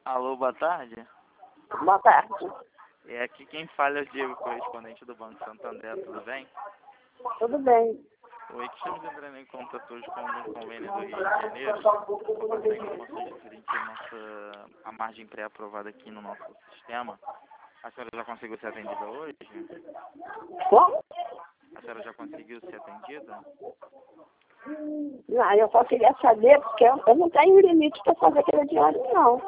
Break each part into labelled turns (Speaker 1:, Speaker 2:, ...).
Speaker 1: Alô, boa tarde.
Speaker 2: Boa tarde.
Speaker 1: É aqui quem fala é o Diego, correspondente do Banco Santander, tudo bem?
Speaker 2: Tudo bem.
Speaker 1: Oi, que estamos entrando em contato hoje com um convênio do Rio de Janeiro, para ver como posso diferente a margem pré-aprovada aqui no nosso sistema. A senhora já conseguiu ser atendida hoje?
Speaker 2: Como?
Speaker 1: A senhora já conseguiu ser atendida?
Speaker 2: Não, eu só queria saber, porque eu não tenho limite para fazer aquele dinheiro, não.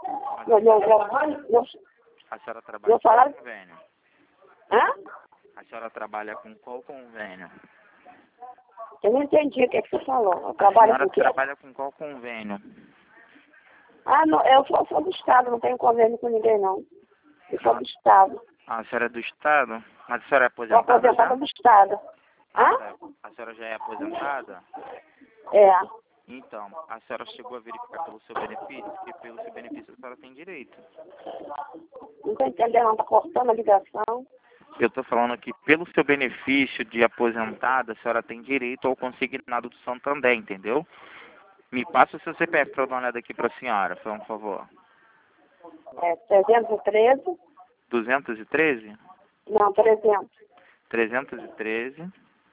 Speaker 1: A senhora trabalha com qual convênio?
Speaker 2: Hã?
Speaker 1: A senhora trabalha com qual convênio?
Speaker 2: Eu não entendi o que você falou. Eu
Speaker 1: A
Speaker 2: trabalho
Speaker 1: senhora
Speaker 2: com o quê?
Speaker 1: trabalha com qual convênio?
Speaker 2: Ah, não, eu sou do Estado, não tenho convênio com ninguém, não. Eu sou do Estado.
Speaker 1: Ah, a senhora é do Estado? Mas a senhora é
Speaker 2: Sou
Speaker 1: aposentada
Speaker 2: aposentada
Speaker 1: já?
Speaker 2: do Estado. Hã?
Speaker 1: A senhora já é aposentada?
Speaker 2: É.
Speaker 1: Então, a senhora chegou a verificar pelo seu benefício, porque pelo seu benefício a senhora tem direito.
Speaker 2: Não estou entendendo, não. Está cortando a ligação.
Speaker 1: Eu estou falando que pelo seu benefício de aposentada, a senhora tem direito ao consignado do Santander, entendeu? Me passa o seu CPF para eu dar uma olhada aqui para a senhora, por favor.
Speaker 2: É 313.
Speaker 1: 213?
Speaker 2: Não, 300.
Speaker 1: 313?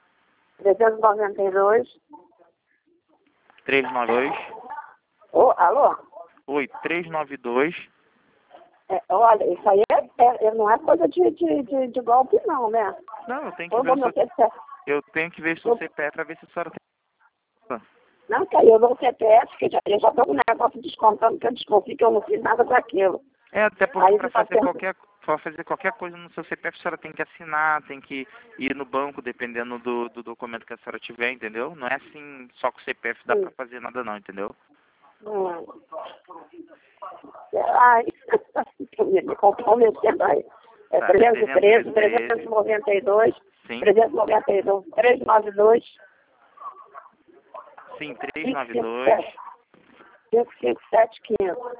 Speaker 2: 392.
Speaker 1: 392?
Speaker 2: Ô, alô?
Speaker 1: Oi, 392?
Speaker 2: Olha, isso aí não é coisa de golpe, não, né?
Speaker 1: Não, eu tenho que
Speaker 2: Eu
Speaker 1: ver
Speaker 2: vou
Speaker 1: o seu,
Speaker 2: meu CPF.
Speaker 1: eu tenho que ver o seu CPF para ver se a senhora tem.
Speaker 2: Não, que aí eu dou o CPF, que eu já estou com o negócio descontando, que eu desconfio que eu não fiz nada com aquilo.
Speaker 1: É, até porque
Speaker 2: Aí
Speaker 1: para
Speaker 2: tá
Speaker 1: fazer qualquer coisa no seu CPF, a senhora tem que assinar, tem que ir no banco, dependendo do documento que a senhora tiver, entendeu? Não é assim, só com o CPF dá para fazer nada não, entendeu?
Speaker 2: Ai, me comprometendo aí. É
Speaker 1: Tá,
Speaker 2: 313,
Speaker 1: 313.
Speaker 2: 392,
Speaker 1: Sim.
Speaker 2: 392, 392,
Speaker 1: Sim, 392.
Speaker 2: 557, 500.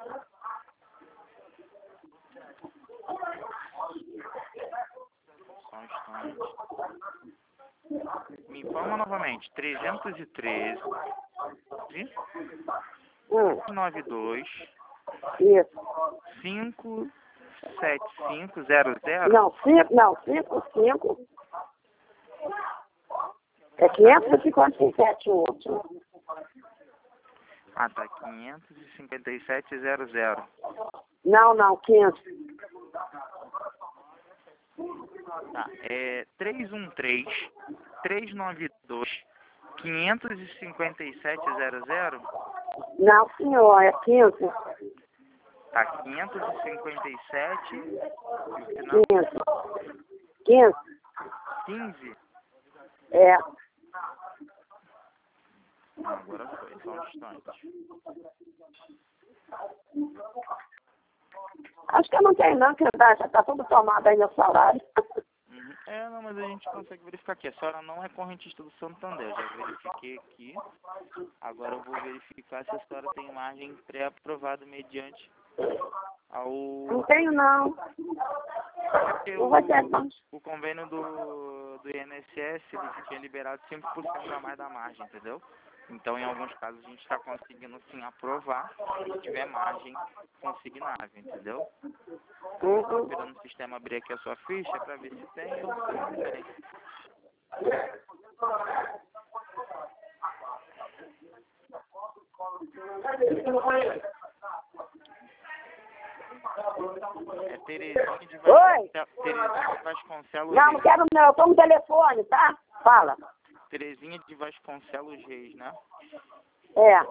Speaker 1: Só um instante. Me informa novamente. 313. 92.
Speaker 2: Isso.
Speaker 1: 57500.
Speaker 2: Não, 55. É 557 o último.
Speaker 1: Ah, tá. 55700.
Speaker 2: Não, 500.
Speaker 1: Tá. É 313 392 55700.
Speaker 2: Não, senhor, é 15.
Speaker 1: Tá. 557. E o final?
Speaker 2: 15.
Speaker 1: 15.
Speaker 2: É.
Speaker 1: Agora foi. Só um instante.
Speaker 2: Acho que eu não tenho não, que já está tudo tomado aí meu salário.
Speaker 1: É, não, mas a gente consegue verificar aqui. A senhora não é correntista do Santander. Eu já verifiquei aqui. Agora eu vou verificar se a senhora tem margem pré-aprovada mediante ao...
Speaker 2: Não tenho não.
Speaker 1: Porque
Speaker 2: Não vai ter não.
Speaker 1: o convênio do INSS, ele tinha liberado 5% a mais da margem, entendeu? Então, em alguns casos, a gente está conseguindo, sim, aprovar se tiver margem consignável, entendeu? Estou esperando o sistema abrir aqui a sua ficha para ver se tem ou se não tem. É Terezinha de Vasconcelos
Speaker 2: Não,
Speaker 1: Reis.
Speaker 2: não quero não, eu tô no telefone, tá? Fala.
Speaker 1: Terezinha de Vasconcelos Reis, né?
Speaker 2: É.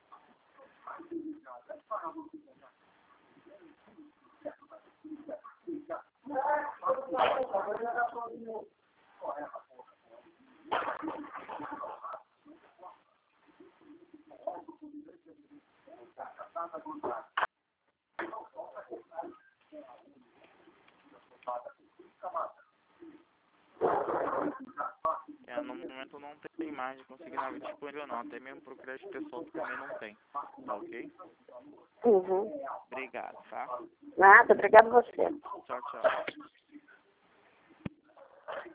Speaker 1: No momento não tem margem consignável disponível não, até mesmo para o crédito pessoal também não tem, tá ok?
Speaker 2: Uhum.
Speaker 1: Obrigado, tá?
Speaker 2: Nada, obrigado a você.
Speaker 1: Tchau, tchau.